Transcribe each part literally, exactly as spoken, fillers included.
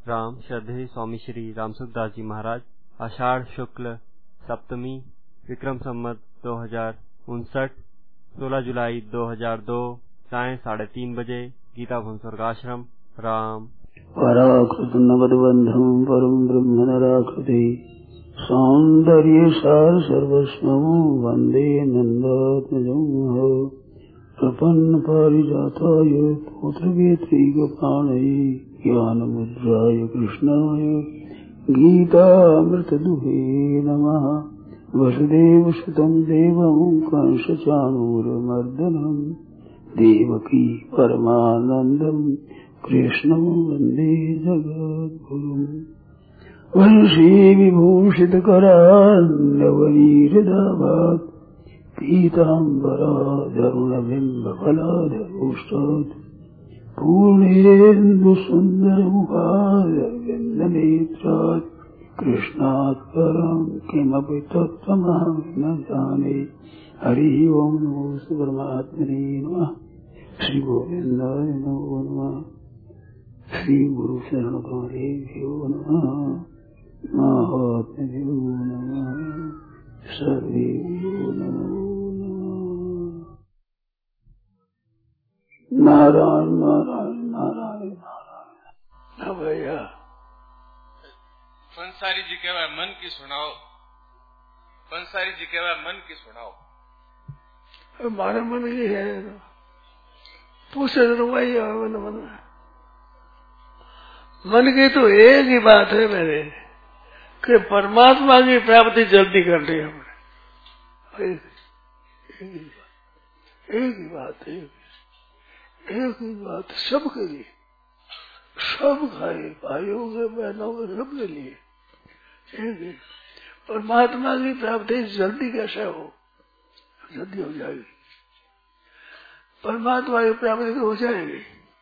राम श्रद्धेय स्वामी श्री रामसुखदास जी महाराज आषाढ़ शुक्ल सप्तमी विक्रम संवत दो हजार उनसठ सोलह जुलाई दो हजार दो साय साढ़े तीन बजे गीता भवन स्वर्गाश्रम राम। पराकृत नवदबंधम परम ब्रह्म नराकृति सौंदर्य सार सर्वस्वं वंदे नंदात्मजं प्रपन्न पारिजाताय पुत्रवेत्रैकपाणये ज्ञानमुद्राय कृष्णाय गीतामृतदुहे नमः। वसुदेवसुतं देवं कंसचाणूरमर्दनं देवकी परमानन्दं कृष्णं वन्दे जगद्गुरुम्। वंशी विभूषितकरान्नवनीरदाभात् पीताम्बराधरुणबिम्बफलाधरोष्टात् पूर्णेन्दुसुन्दरमुखारविन्दनेत्रात् कृष्णात् परं किमपि तत्त्वमहं न जाने। हरि ओं नमो परमात्मने नमः। श्री गोविन्दाय नमो नमः। श्री गुरु शरणकारेभ्यो नमः। महात्म्यो नमः। सर्वेभ्यो नमो नमः। नारायण नारायण नारायण नारायण। भैया पंसारी जी कहवा मन की सुनाओ, पंसारी जी कहवा मन की सुनाओ। हमारे मन की है पूछे तो वही मन मन मन की तो एक ही बात है मेरे कि परमात्मा की प्राप्ति जल्दी कर ली हमने। एक, एक ही बात, एक ही बात है, एक ही बात सबके लिए, सब खाए भाइयों के बहनों के सबके लिए एक ही। परमात्मा की प्राप्ति जल्दी कैसे हो? जल्दी हो जाएगी। परमात्मा की प्राप्ति तो हो जाएगी।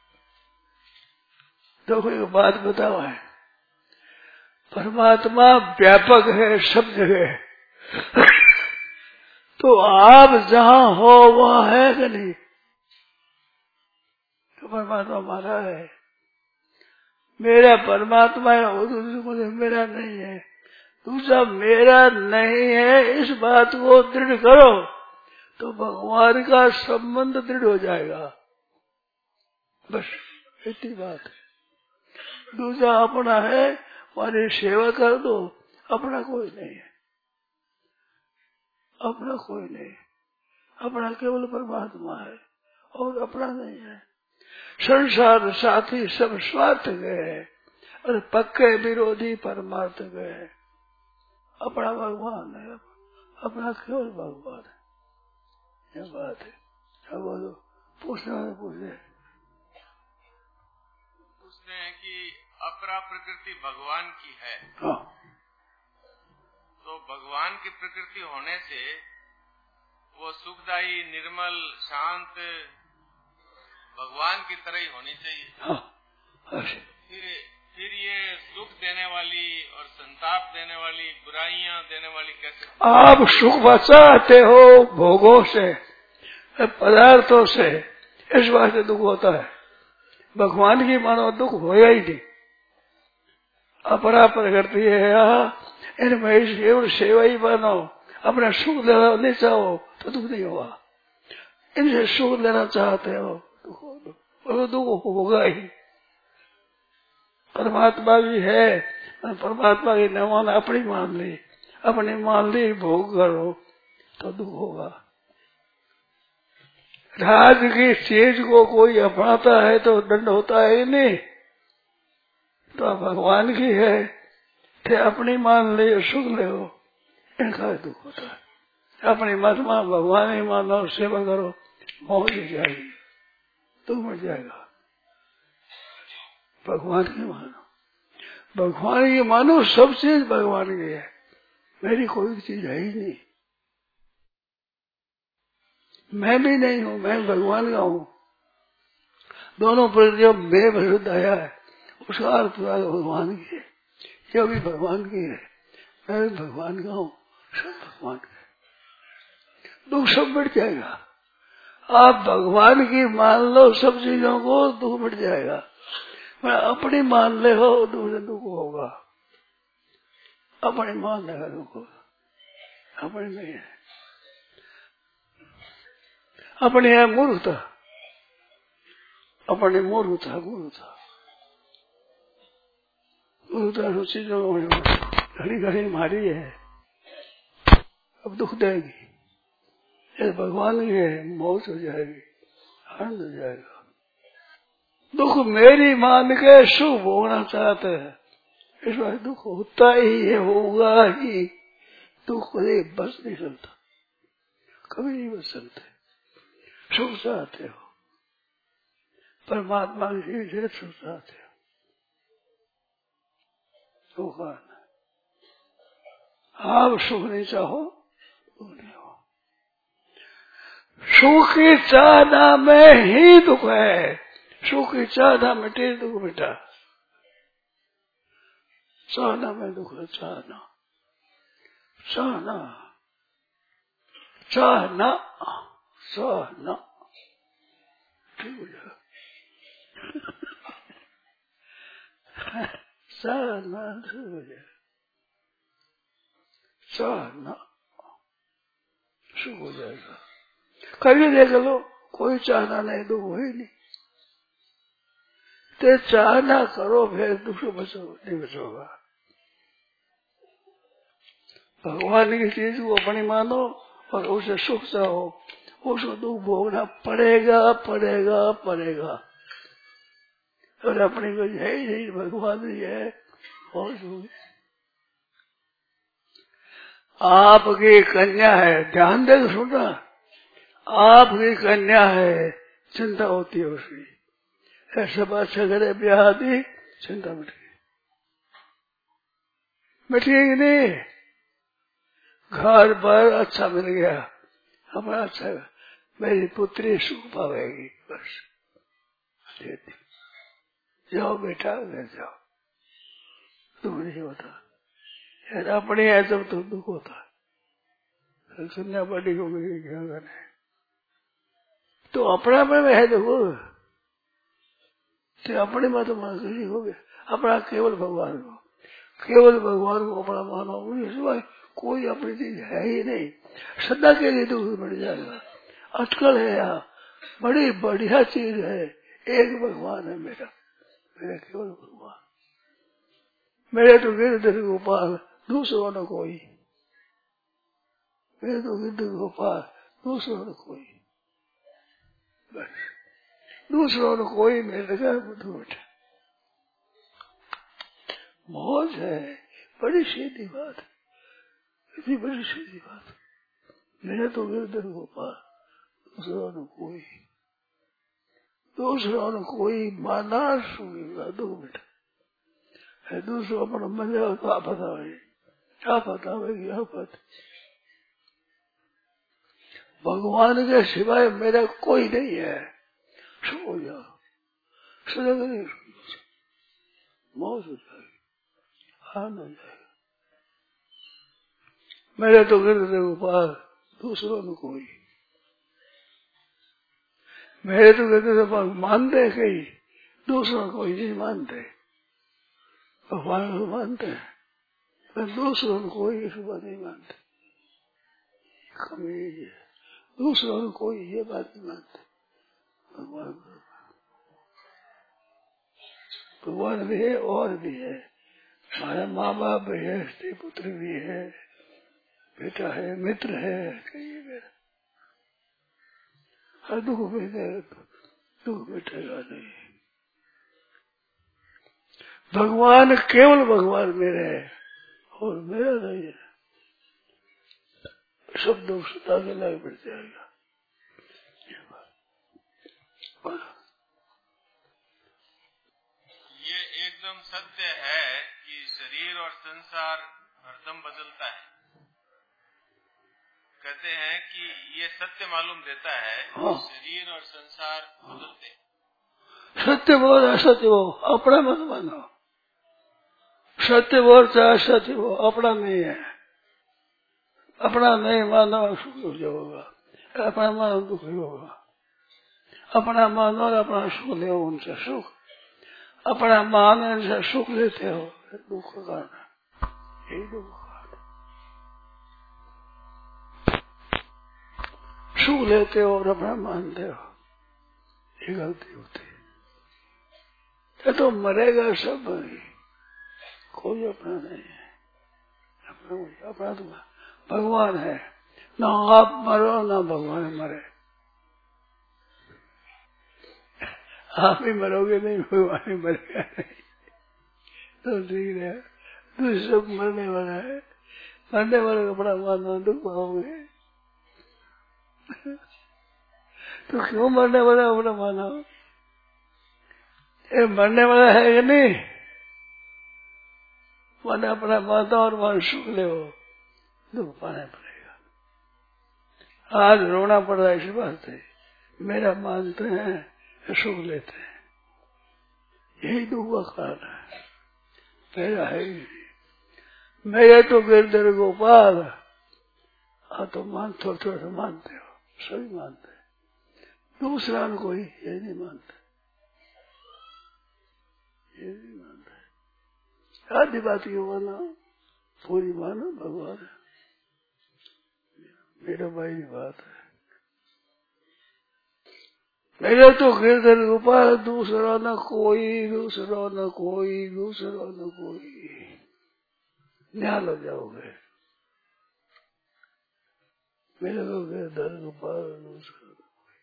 तो कोई बात बताओ है, परमात्मा व्यापक है सब जगह तो आप जहाँ हो वहाँ है कि नहीं? तो परमात्मा हमारा है, मेरा परमात्मा है, वो दूसरे मेरा नहीं है। दूसरा मेरा नहीं है, इस बात को दृढ़ करो तो भगवान का संबंध दृढ़ हो जाएगा। बस इतनी बात है। दूसरा अपना है, हमारी सेवा कर दो, अपना कोई नहीं है, अपना कोई नहीं, अपना केवल परमात्मा है और अपना नहीं है। संसार साथी सब स्वार्थ गए और पक्के विरोधी परमार्थ गए। अपना भगवान है, अपना केवल भगवान है। यह बात है। अब बोलो, पूछना है पूछे। पूछते हैं कि अपरा प्रकृति भगवान की है, हाँ। तो भगवान की प्रकृति होने से वो सुखदायी निर्मल शांत भगवान की तरह ही होनी चाहिए। हाँ। फिर फिर ये सुख देने वाली और संताप देने वाली बुराइयां देने वाली कैसे? आप सुख बचाते हो भोगों से, पदार्थों से, इस वास्ते दुख होता है। भगवान की मानो दुख होया ही नहीं। अपरा प्रकृति है इनमें केवल सेवा ही बनो, अपना सुख लेना नहीं चाहो तो दुख नहीं होगा। इनसे सुख लेना चाहते हो तो दुख होगा ही। परमात्मा भी है, परमात्मा की न मान अपनी मान ली, अपनी मान ली भोग करो तो दुख होगा। राज की चीज को कोई अपनाता है तो दंड होता है ही नहीं। तो भगवान की है थे अपनी मान ले सुख ले हो, इनका दुख होता है। अपनी महात्मा भगवान ही मानो, सेवा करो, मौज हो जाएगी, दुख मिट जाएगा। भगवान की मानो, भगवान की मानो, सब चीज भगवान की है, मेरी कोई चीज है ही नहीं। मैं भी नहीं हूँ, मैं भगवान का हूँ। दोनों पर जो मैं विरुद्ध आया है उसका अर्थ भगवान की है, जो भी भगवान की है, मैं भी भगवान का हूँ, सब भगवान का है। दुख सब मिट जाएगा। आप भगवान की मान लो सब चीजों को, दुख मिट जाएगा। अपनी मान ले हो दूसरे दुख होगा, अपनी मान लेगा दुख, अपनी नहीं है, अपनी है मूर्खता, अपनी मूर्खता मूर्खता मूर्खता सोची जो घड़ी घड़ी मारी है, अब दुख देगी, ये भगवान की है, मौत हो जाएगी, आनंद हो जाएगा। दुख मेरी मान के सुख भोगना चाहते हैं, इस बार दुख होता ही है, होगा ही, दुख कभी बच नहीं सकता, कभी नहीं बच सकते। सुख चाहते हो, परमात्मा की से सुख चाहते हो, सुख आना, आप सुख नहीं चाहो दुख नहीं हो। सुख की चाहना में ही दुख है, सुख की चाहना मिटे दुख मिटा, चाहना में दुख है, चाहना चाहना चाहना चाहना ठीक हो जाए, चाहना ठीक हो जाए, चाहना सुख हो जाएगा। कभी देख लो कोई चाहना नहीं दुख हो ही नहीं, ते चाहना करो फिर दुख से बचो नहीं बचोगा। भगवान की चीज को अपनी मानो और उसे सुख चाहो, उसको दुख भोगना पड़ेगा पड़ेगा पड़ेगा, और अपनी को है ही नहीं, भगवान ही है और सुख। आपकी कन्या है, ध्यान दे सुनना, आपकी कन्या है, चिंता होती है उसकी, ऐसा बात करे ब्याह दी, चिंता मिट गई, मिट गई नहीं, घर पर अच्छा मिल गया, हमारा अच्छा, मेरी पुत्री सुख पावेगी, बस जाओ बेटा घर जाओ, दुख नहीं होता, यार अपने है जब तो दुख होता, कन्या बड़ी हो गई क्या करे, तो अपना में है देखो, तो अपने में तो मान हो गया, अपना केवल भगवान को, केवल भगवान को अपना मानो, सिवाय कोई अपनी चीज है ही नहीं, सदा के लिए दुख बढ़ जाएगा, अटकल है यहाँ, बड़ी बढ़िया चीज है, एक भगवान है मेरा, मेरा केवल भगवान, मेरे तो गिरधर गोपाल दूसरों न कोई, मेरे तो गिरधर गोपाल दूसरों न कोई, बस दूसरों ने कोई मेरे लगा बुद्धू बैठा, मौज है, बड़ी सीधी बात, इतनी बड़ी सीधी बात, मेरे तो गिरधर गोपाल दूसरों ने कोई, दूसरों ने कोई माना सुनेगा दुख बैठा है, दूसरों अपना मजा क्या पता है, क्या पता है क्या पता, भगवान के सिवाय मेरा कोई नहीं है, सो जाओ, सदा नहीं मौज हो जाएगी, आनंद हो जाएगा, मेरे तो गिरधर गोपाल दूसरों ने कोई, मेरे तो गिरधर गोपाल मानते कई, दूसरों को नहीं मानते, भगवान को मानते हैं, पर दूसरों को कोई इस बात नहीं मानते, कमी है, दूसरों को कोई ये बात नहीं मानते, भगवान भगवान भी है और भी है, हमारे माँ बाप भी है, स्त्री पुत्र भी है, बेटा है, मित्र है, कहिए मेरा, हर दुख मिटे, दुख मिटेगा नहीं, भगवान केवल भगवान मेरे है और मेरा नहीं है, सब दुख सता के लायक बढ़ जाएगा। ये एकदम सत्य है कि शरीर और संसार हरदम बदलता है, कहते हैं कि ये सत्य मालूम देता है कि शरीर और संसार बदलते हैं। सत्य बोल असत्य हो अपना मत मानो, सत्य बोल चाहे असत्य हो अपना नहीं है, अपना नहीं मानो सुख हो जाओगा, अपना मानो दुख होगा, अपना मानो और अपना सुख ले उनसे सुख, अपना मानने से सुख लेते हो, दुख का कारण, यही दुख का कारण। सुख लेते हो और अपना मानते हो, ये गलती होती है। ये तो मरेगा सब, कोई अपना नहीं है। अपना अपना तो भगवान है, ना आप मरो ना भगवान मरे। आप ही मरोगे नहीं, भगवान ही मरेगा नहीं, तो ठीक है। दूसरे सब मरने वाला है, मरने वाले को बड़ा मानना दुख पाओगे। तो क्यों मरने वाला अपना माना? ये मरने वाला है कि नहीं? मन अपना माता और मन सुख ले हो, दुख पाना पड़ेगा। आज रोना पड़ रहा है इसी बात से, मेरा मानते हैं, सुख लेते हैं, यही दुख का कारण है। मेरा है ही नहीं, मेरे तो गिरधर गोपाल। हाँ तो मान, थोड़ा थोड़ा मानते हो, सभी मानते हैं, दूसरा कोई ये नहीं मानते, ये नहीं मानते। आधी बात क्यों माना, पूरी मानो भगवान है, मेरा भाई की बात है। मेरे तो गिरधर गोपाल, दूसरा न कोई, दूसरा न कोई, दूसरा न कोई। न्याय लग जाओगे, मेरे तो गिरधर गोपाल, दूसरा न कोई।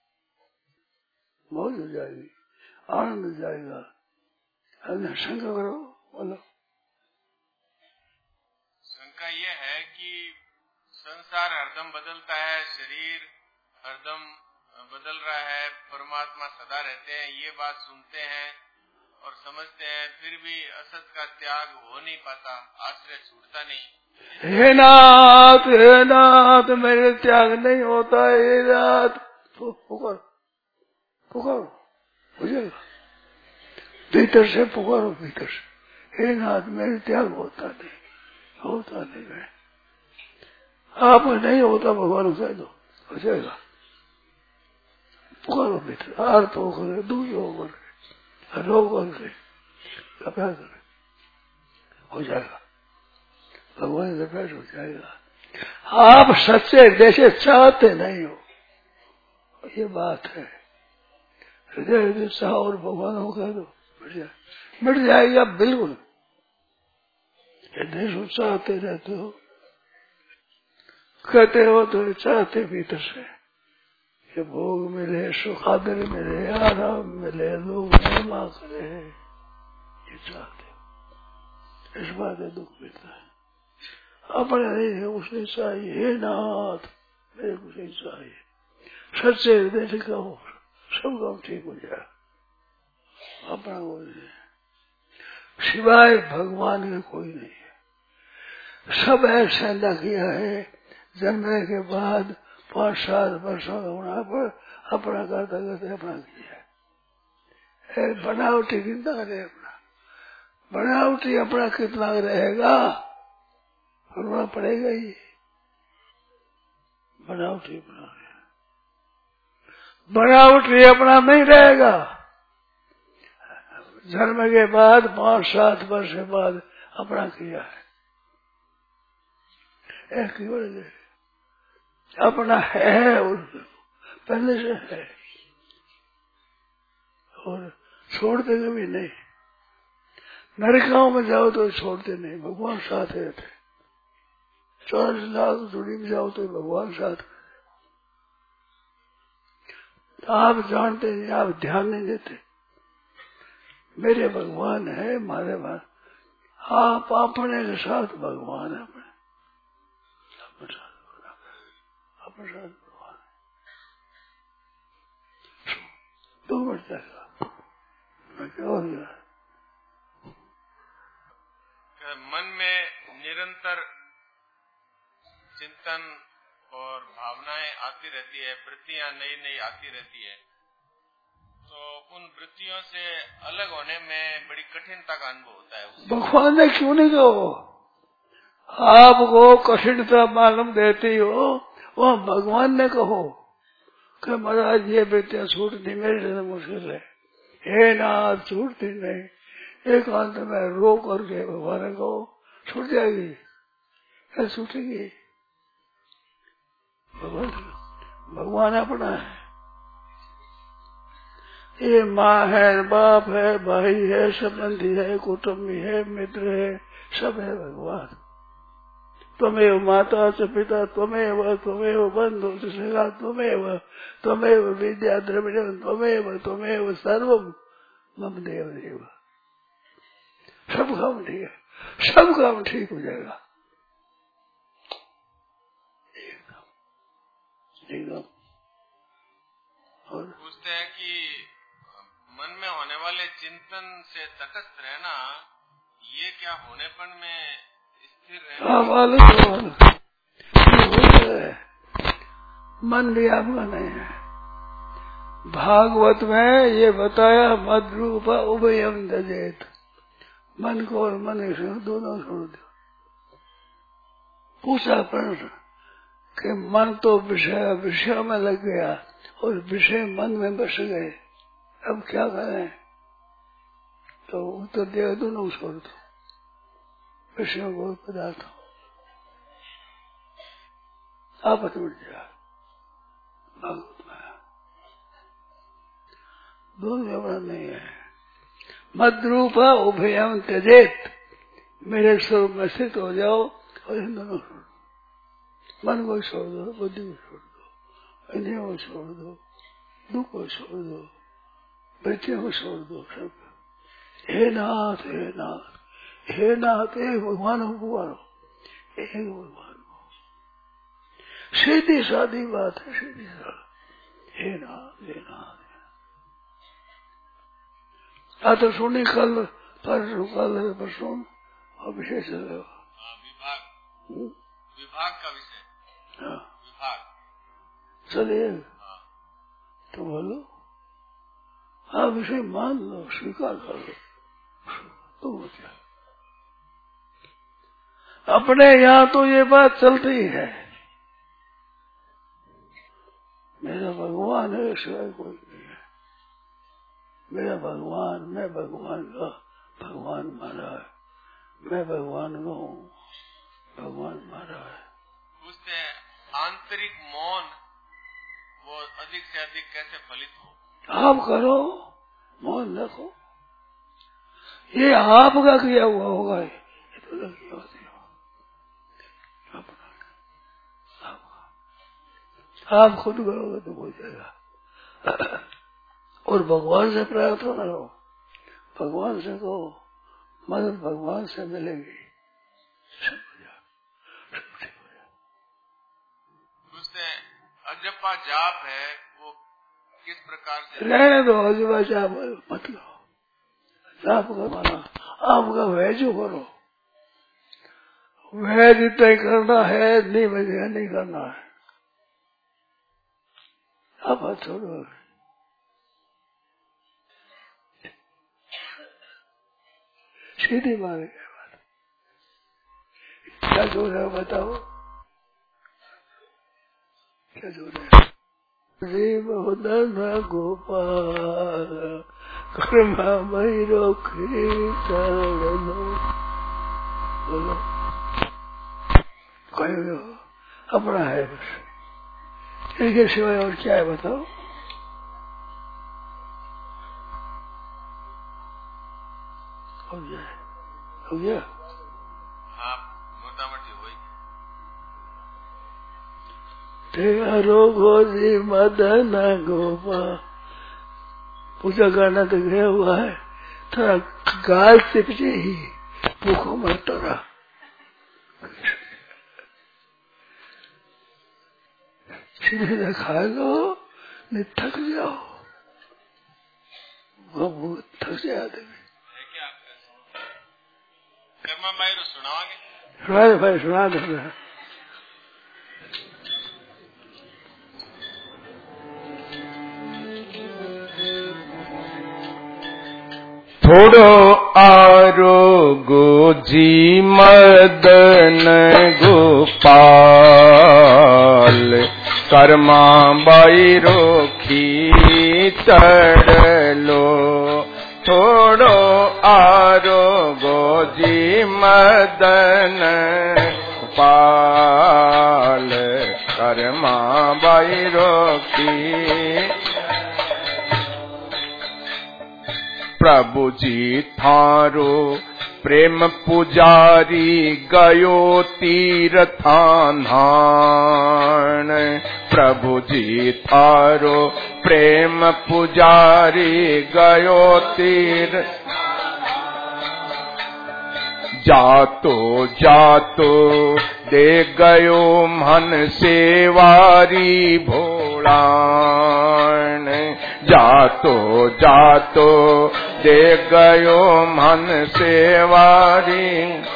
मौज हो जाएगी, आनंद हो जाएगा। अगर शंका करो, बोलो। शंका यह है कि संसार हरदम बदलता है, शरीर हरदम बदल रहा है, परमात्मा सदा रहते हैं, ये बात सुनते हैं और समझते हैं, फिर भी असत का त्याग हो नहीं पाता, आश्रय छूटता नहीं। हे नाथ, हे नाथ, मेरे त्याग नहीं होता है, हे नाथ। पुकार पुकारो, हो जाएगा। भीतर से पुकारो, भीतर से, हे नाथ मेरे त्याग होता नहीं, होता नहीं है। आप नहीं होता, भगवान कह दो, हो जाएगा। पुकारो भीतर, आर्त होकर, दूर होकर, रोग करके, अभ्यास करे, हो जाएगा। भगवान से अभ्यास हो जाएगा। आप सच्चे हृदय चाहते नहीं हो, ये बात है। हृदय हृदय चाह और भगवान हो कह दो, मिट जाएगा बिल्कुल। हृदय से चाहते रहते हो, कहते हो तो चाहते भीतर से, कि भोग मिले, सुख आदर मिले, आराम मिले, लोग महिमा करे, ये चाहते हो। इस बात में दुख मिलता है। अपने नहीं है, उसने चाहिए, हे नाथ मेरे को नहीं चाहिए। सच्चे हृदय से कहो, सब काम ठीक हो जाए। अपना कोई नहीं, सिवाय भगवान के कोई नहीं है। सब ऐसा न किया है, जन्मने के बाद पांच सात वर्षों का होना पर अपना करता करते अपना किया है। बनावटी कितना करे अपना, बनावटी अपना कितना रहेगा, करना पड़ेगा ही। बनावटी अपना बनावटी अपना नहीं रहेगा। जन्म के बाद पांच सात वर्ष के बाद अपना किया है, एक अपना है और पहले से है, और छोड़ते कभी नहीं। नरकाओं में जाओ तो छोड़ते नहीं, भगवान साथ रहते। चालीस लाख दूरी में जाओ तो भगवान साथ। तो आप जानते नहीं, आप ध्यान नहीं देते, मेरे भगवान है, मारे भगवान। आप अपने के साथ भगवान है, अपने अपने साथ अपने साथ भगवान है। दो मिनट जाएगा, मैं क्या हो गया? मन में निरंतर चिंतन और भावनाएं आती रहती है, वृत्तियां नई नई आती रहती है, तो उन वृत्तियों से अलग होने में बड़ी कठिनता का अनुभव होता है। भगवान ने क्यों नहीं कहो? आपको कठिनता मालूम देती हो, वह भगवान ने कहो कि महाराज ये वृत्तियां छूटनी मेरे लिए मुश्किल है, हे नाथ छूटती नहीं, एकांत में रो करके भगवान को छूट जाएगी, क्या छूटेगी? भगवान भगवान अपना है, ये माँ है, बाप है, भाई है, संबंधी है, कुटुंबी है, मित्र है, सब है भगवान। त्वमेव माता च पिता त्वमेव त्वमेव बंधु च सखा त्वमेव त्वमेव विद्या द्रविणं त्वमेव त्वमेव सर्वं मम देव देव। सब काम ठीक है, सब काम ठीक हो जाएगा एकदम एकदम। और पूछते हैं कि मन में होने वाले चिंतन से तटस्थ रहना, ये क्या होनेपन में स्थिर रहना? मन भी आपका नहीं है। भागवत में ये बताया मद रूप उभयम दजेत, मन को और मन दोनों छोड़ दो। पूछा प्रश्न कि मन तो विषय विषय में लग गया और विषय मन में बस गए, अब क्या करें? तो उत्तर दिया दोनों छोड़ दो, विषयों को पदार्थ आपस में जा। भागवत में दोनों बड़ा नहीं है। मद्रूप उभयम त्यजेत, मेरे स्वरूप में स्थित हो जाओ और इन दोनों छोड़ दो। मन को छोड़ दो, बुद्धि को छोड़ दो, इंद्रियों को छोड़ दो, दुख को छोड़ दो, वृत्तियों को छोड़ दो सब। हे नाथ हे नाथ हे नाथ, एक भगवान को पुकारो, एक भगवान को। सीधी सादी बात है, सीधी सादी। हे नाथ हे नाथ। आ तो सुनी कल परसों कल परसों और विशेष विभाग विभाग का विषय। हाँ विभाग चलिए हाँ। तो बोलो, हाँ विषय मान लो, स्वीकार कर लो, तो क्या अपने यहाँ तो ये बात चलती है, मेरा भगवान है सिवाय कोई नहीं है। मेरा भगवान, मैं भगवान का भगवान मारा है, मैं भगवान का हूँ, भगवान मारा है। पूछते हैं आंतरिक मौन वो अधिक से अधिक कैसे फलित हो? आप करो, मौन रखो, ये आपका किया हुआ होगा, ये तो लगी होती है आपका। आप खुद करोगे तो हो जाएगा। और भगवान से प्रार्थना करो, भगवान से कहो, मदद भगवान से मिलेगी, सब हो जाएगा, सब ठीक हो जाएगा। पूछते हैं अजपा जाप है वो किस प्रकार से? रहने दो, अजपा जाप मत लो, जाप करवाना आपका वैजो करो, वैज इतना करना है, नहीं बजेगा नहीं करना है, आप हाथ छोड़ो। सीधी बात है, क्या जोर है बताओ, क्या जोर है? श्री गोपाल कर्मा भैरो बोलो, कहो अपना है बस, इसके सिवाय और क्या है बताओ? हो गया हो गया हाँ, मोटा मोटी हो तेरा रोगो जी मदन गोपाल। पूजा करना तो गया हुआ है, थोड़ा गाल चिपचे ही भूखों में तोड़ा सीधे खा लो, नहीं थक जाओ, वो थक जाए आदमी। कर्मा भाई रो सुनाओगे? सुना दे भाई, सुना दे। थोड़ो आरोगो जी मदन गोपाल, कर्मा बाई रोखी चढ़ लो। थोड़ो आरोगो जी मदन पाल कर्मा बैरो की प्रभु जी थारो प्रेम पुजारी गयो तीर्थान प्रभु जी थारो प्रेम पुजारी गयो तीर्थ जातो जातो दे गयो मन सेवारी भोलान जातो जातो दे गयो मन सेवारी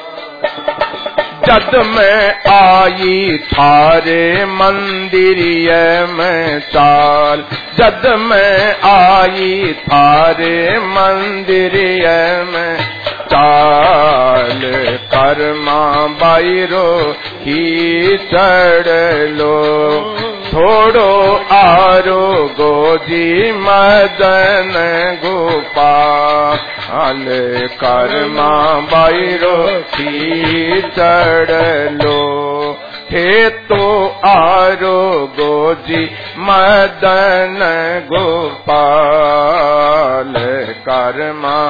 जद मैं आई थारे मंदिरिय में चाल जद मैं आई थारे मंदिरिय में चाल कर्मा बैरो ही चढ़ लो थोड़ो आरोगो जी मदन गोपाल कर्मा बैरो ही चढ़ लो हे तो आरोगो जी मदन गोपाल कर्मा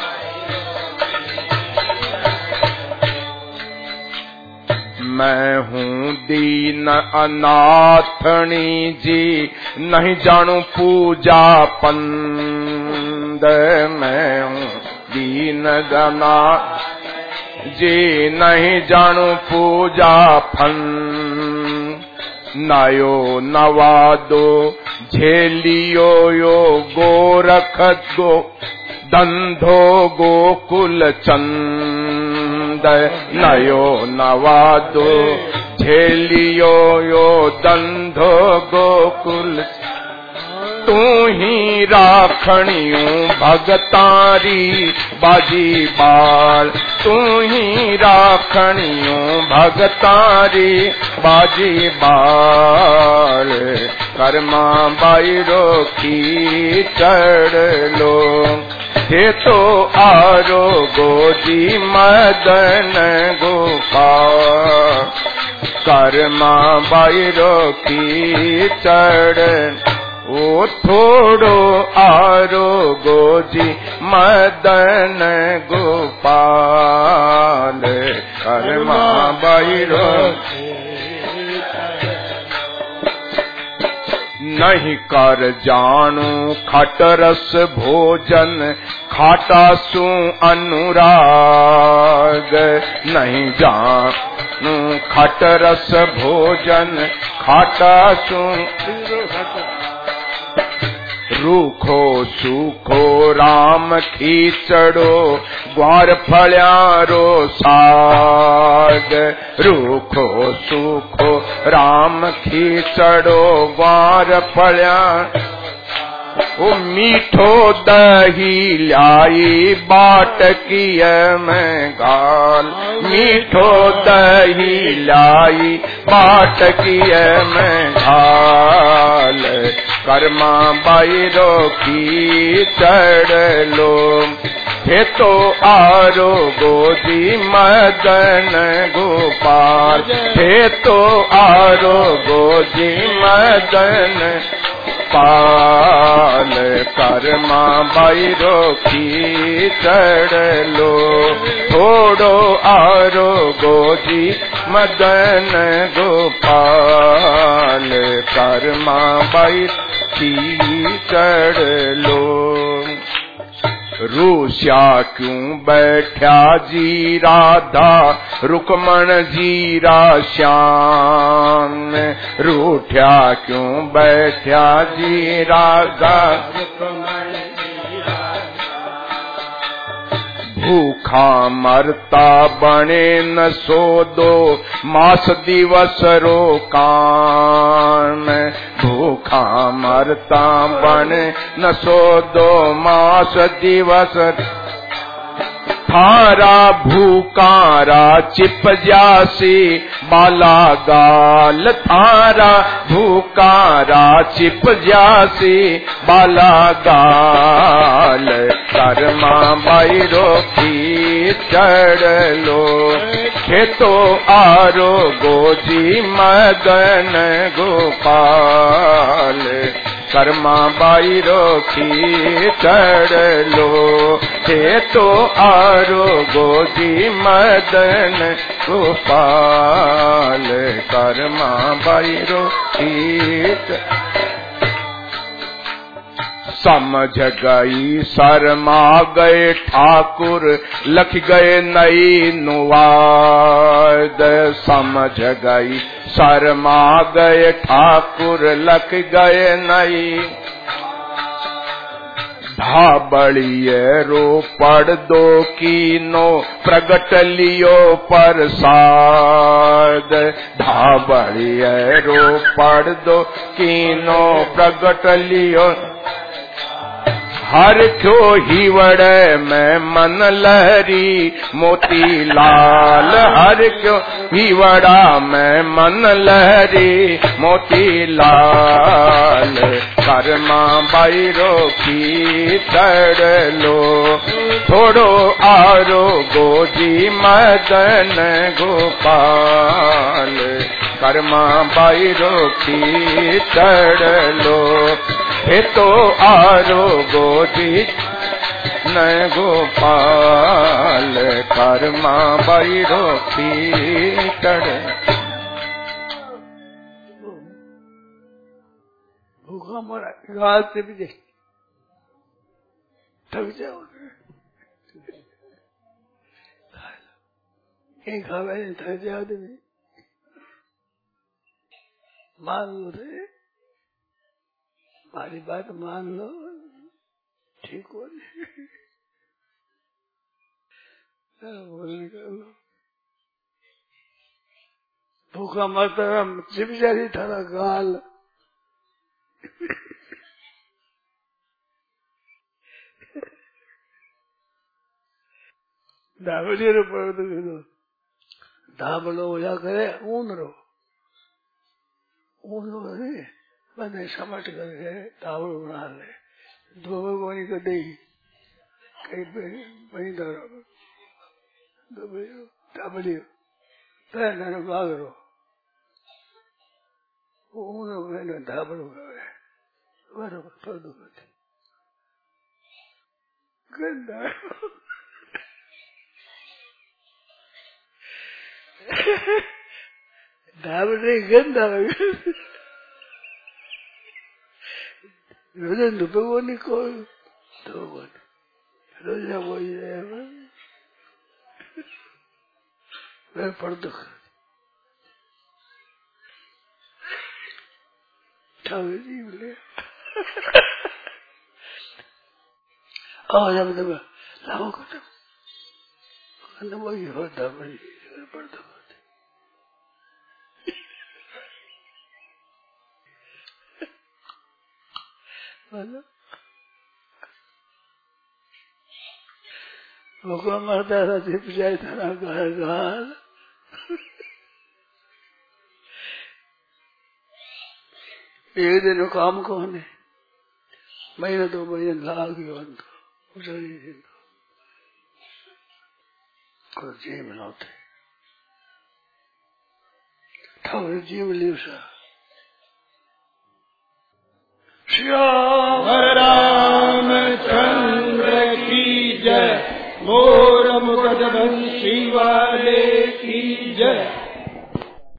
मैं हूँ दीन अनाथनी जी नहीं जानू पूजा पंद मैं हूँ दीन अनाथ जी नहीं जानू पूजा फंद नयो नवादो झेलियो यो गोरख गो दंधो गोकुल चंद नयो नवादो झेलियो यो दंधो गोकुल तू ही राखणियों भगतारी बाजी बाल तू ही राखणियों भगतारी बाजी बाल कर्मा बैरो की चढ़ लो हे तो आरोगो जी मदन गोपाल कर्मा बैरो की चढ़ ओ थोड़ो आरोगो जी मदन गोपाल कर्मा बैरो नहीं कर जानू खट रस भोजन खाटा सु अनुराग नहीं जानू खट रस भोजन खाटा सु रूखो सूखो राम खीचड़ो ग्वार फल्यारो साग रूखो सूखो राम खीचड़ो ग्वार फल्या ओ मीठो दही लाई बाट किय में गाल मीठो दही लाई बाट किय में घाल कर्मा बैरो की चढ़ लो हे तो आरोगो जी मदन गोपाल हे तो आरोगो जी मदन पाल कर्मा बैरो की चढ़ लो थोड़ो आरोगो जी मदन गोपाल कर्मा बैरो की चढ़ लो रूस्या क्यों बैठा जी राधा रुकमण जीरा श्याम रूठा क्यों बैठा जी राधा भूखा मरता बने न सो दो मास दिवस रो कान भूखा मरता बने न सो दो मास दिवस थारा भूकारा चिप जासी बाला गाल, थारा भूकारा चिप जासी बाला गाल, कर्मा बैरो की चढ़ लो, खेतो आरो गोजी मदन गोपाल, कर्मा बैरो की चढ़ लो, खेतो आरो गोजी मदन गोपाल, कर्मा बैरो की समझ गई शर्मा गए ठाकुर, लख गए नई नुवाद, समझ गई शर्मा गए ठाकुर, लख गए नई धाबड़िए रो पड़ दो कीनो, प्रगट लियो प्रसाद, धाबड़िए रो पड़ दो कीनो, प्रगट लियो हर क्यों हिवड़े में मन लहरी मोती लाल, हर क्यों हिवड़ा में मन लहरी मोती लाल, कर्मा बैरो की चढ़ लो, थोड़ो आरो गोजी मदन गोपाल, कर्मा बैरो की चढ़ लो, हे तो आरो गोजी न गोपाल, कर्मा बैरो की चढ़। भूखा मरा गाल से भी देख थक जाओ, एक खावे थक जाओ तो मान लो रे, हमारी बात मान लो, ठीक हो बोलने कर लो। भूखा मरता चिप जारी थारा गाल, धाबली रो पड़ो तो धाबलो हो जा करे ऊन रो, ऊन रो नहीं बने समट करके धाबलो बना ले, दो भगवानी को दे कहीं पे वही धरो धाबली पहले भाग रो, ऊन मैंने धाबलो करे बरोबर कर दो गंदा धाबले गंदा रोजन तो भगवानी को तो रोजा वही है मैं पढ़ दो ठाकुर बोले आओ जब तक लाओ खत्म खत्म वही होता बड़ी पढ़ दो भूखा मरता था छिप जाए थारा गाल, एक दिन काम कौन है महीना दो महीने लाग जी मिलाते ठाकुर जी मिली उषा श्याम रामचंद्र की जय, मोर मुकुट बंशी वाले की जय।